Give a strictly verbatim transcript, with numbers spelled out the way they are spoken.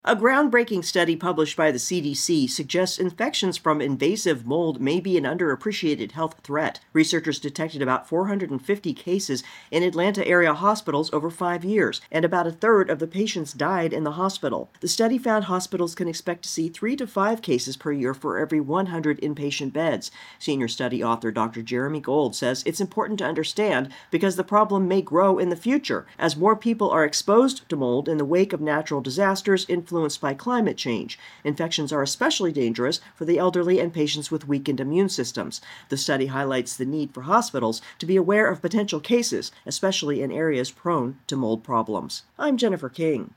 A groundbreaking study published by the C D C suggests infections from invasive mold may be an underappreciated health threat. Researchers detected about four hundred fifty cases in Atlanta area hospitals over five years, and about a third of the patients died in the hospital. The study found hospitals can expect to see three to five cases per year for every one hundred inpatient beds. Senior study author Doctor Jeremy Gold says it's important to understand because the problem may grow in the future as more people are exposed to mold in the wake of natural disasters influenced by climate change. Infections are especially dangerous for the elderly and patients with weakened immune systems. The study highlights the need for hospitals to be aware of potential cases, especially in areas prone to mold problems. I'm Jennifer King.